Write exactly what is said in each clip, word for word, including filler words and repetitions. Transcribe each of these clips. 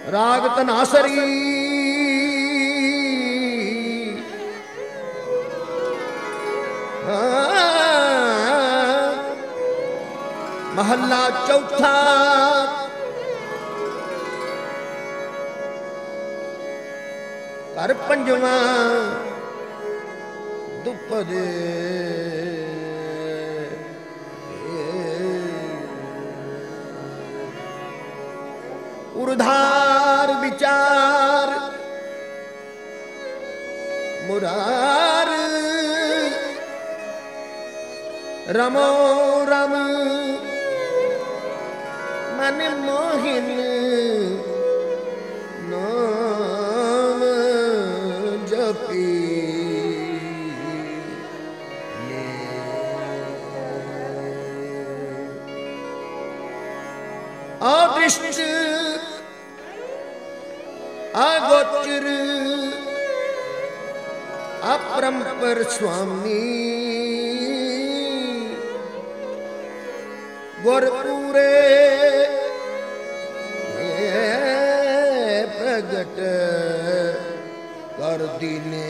राग तनासरी महला चौथा कर पंजवा दुपदे उर्धार विचार मुरार रमो रम मन मोहिन नाम जपी अदृष्ट अगोचर अपरंपर स्वामी गुरपुरे प्रगट कर दीने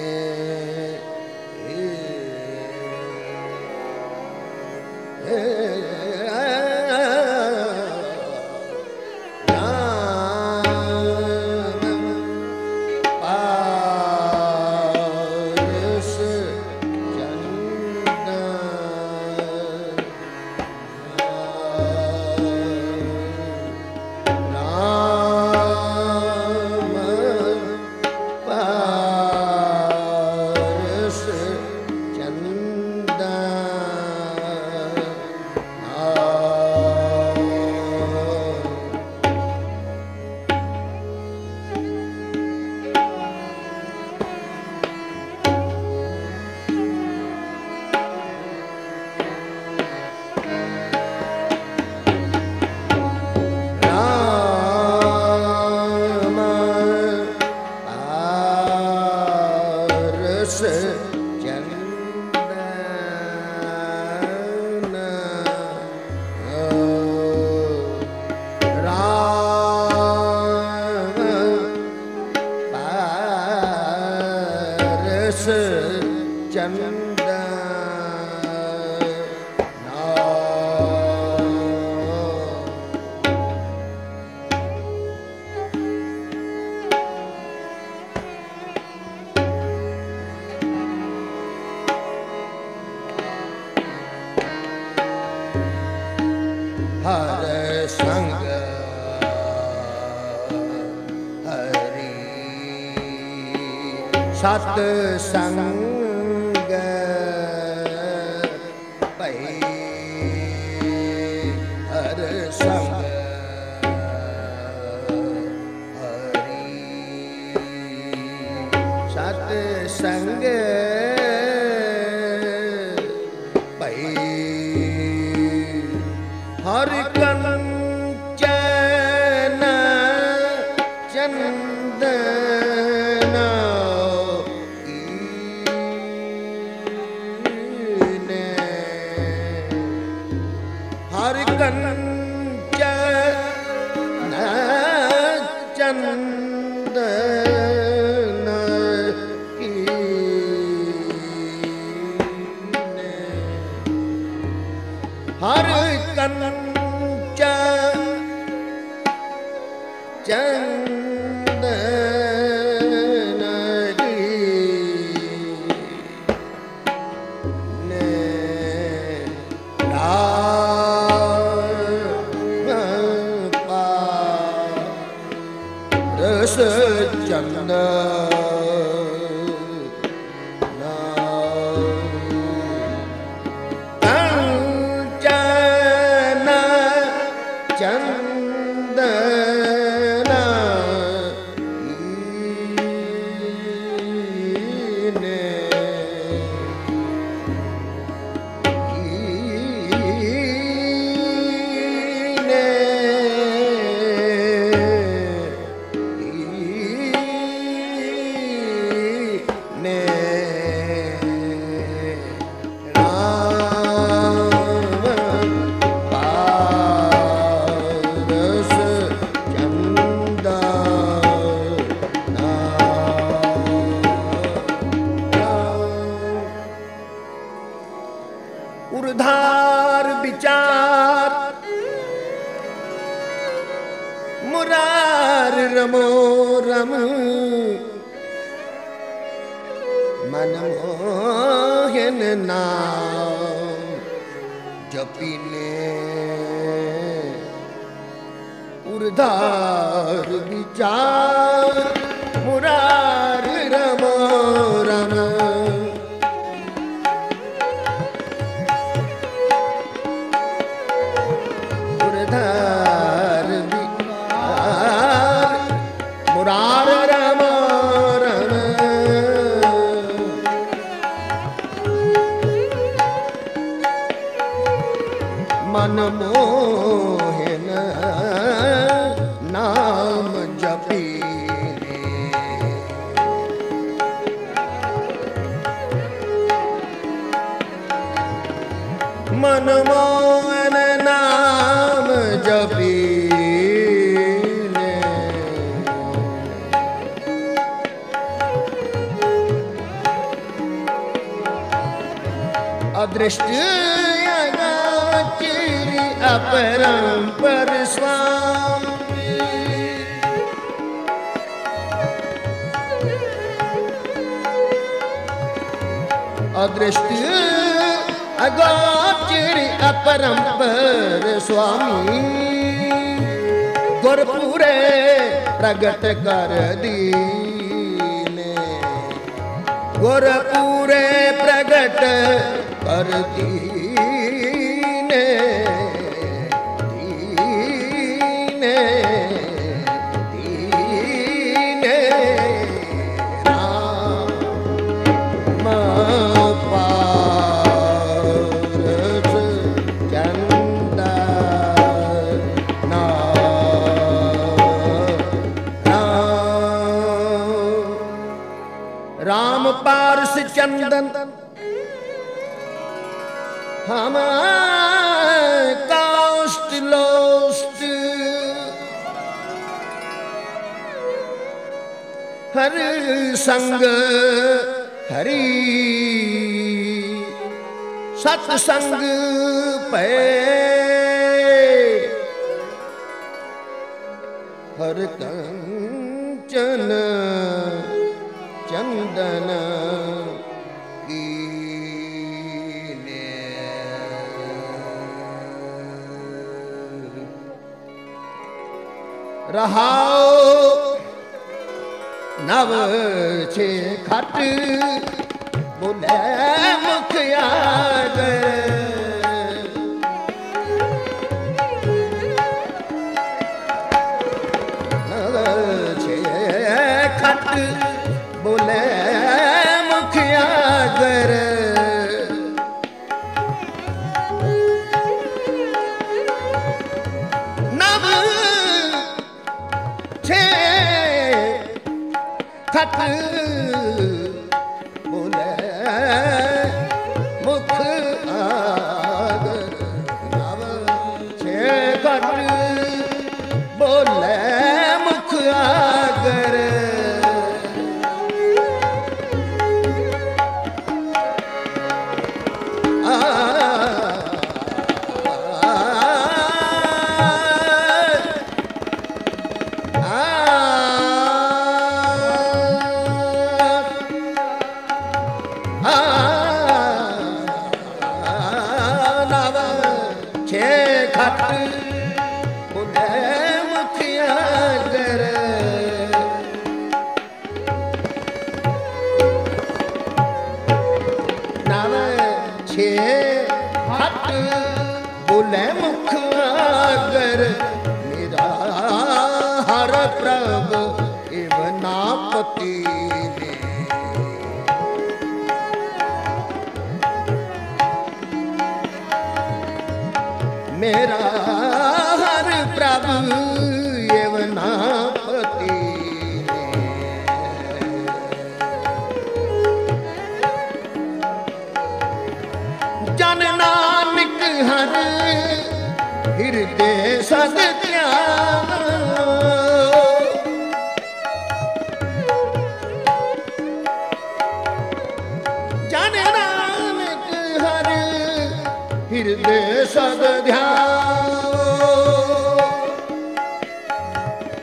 हर संग हरि सत संग भई हर संग हरि सत संग हर कंचन चंदन ईने हर कंचन चंदन ईने हर कंचन चंदन ने पारस चंद मुरार रमो रम मनमोहन नाम जपीने उर्धार विचार मुरार रमो रम उर्धार विचार मुरार रमो रम मनमोहन नाम जपीने मनमोहन नाम जपीने अदृष्ट अपरंपर स्वामी अदृष्ट अगोचर अपरंपर स्वामी गुरपुरे प्रगट कर दीने गुरपुरे प्रगट कर दीने राम पारस चंदन हम काष्ट लोष्ट हर संग हरि सत्संग पे हर कंचन चंदन कीने रहाओ नव छे खट बोले मुख याद नव छे खट बोले मुखिया गर नव छे खट बोले मुख आगर नव छे खट बोले मुख आगर बोले मुख आगर मेरा हर प्रभ इवनापति ने मेरा हर प्रभु इवनापति ने जन नानक हर हृदय सद जन नानक हर हृदय सद ध्यान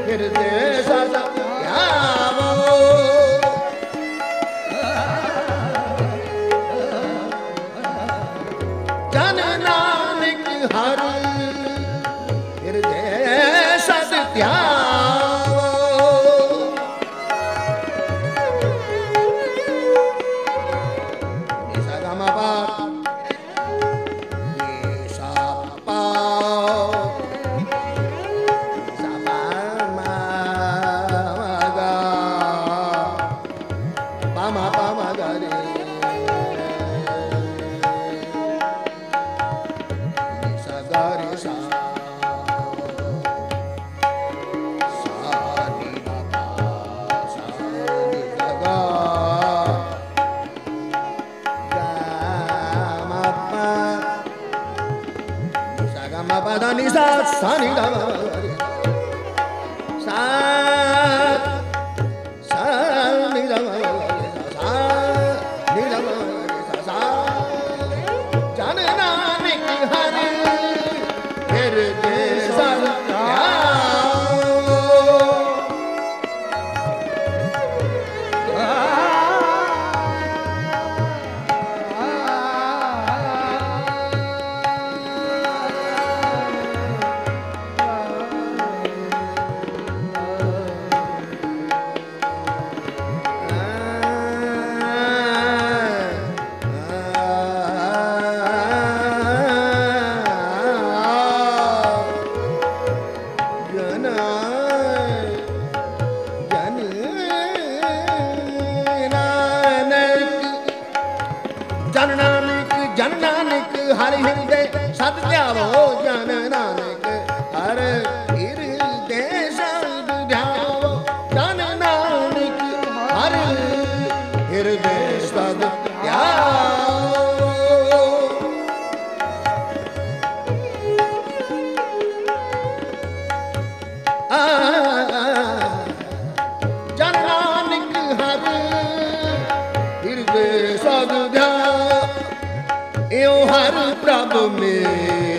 ਹਿਰਦੇ ਸਦ ਧਿਆਵੋ। ਜਨ ਨਾਨਕ ਹਰ ਹਿਰਦੇ ਸਦ ਧਿਆਵੋ। ਨਿਸਾ ਗਮ ਪਾ ਨਿਸਾ ਪਾ ਨਿਸਾ ਪਾ ਮਾ ਗਾ ਪਾ ਮਾ ਪਾ ਮਾ ਗਾ ਰੇ ਨਿਸਾ ਗਾ ਰੇ ਸਾ ਸਾ ਨੀ ਗਾ ਪਾ ਸਾ ਨੀ ਗਾ ਗਾ ma pa da ni sa sa ni da sa sa ni da sa ni da sa sa jan nanak har ਹਿਰਦੇ ਸਦ ਜਨ ਨਾਨਕ ਜਨ ਨਾਨਕ ਹਰ ਹਿਰਦੇ ਸਦ ਧਿਆਵੋ। ਜਨ ਨਾਨਕ ਹਰ ਹਿਰਦੇ ਸਦ ਧਿਆਵੋ। ਜਨ ਨਾਨਕ ਹਰ ਹਿਰਦੇ ਸਦ ਧਿਆਵੋ। ਜਨ ਨਾਨਕ ਹਰ ਹਿਰਦੇ ਸਦ ਧਿਆਵੋ। ਇਉ ਹਰ ਪ੍ਰਭ ਮੇਰਾ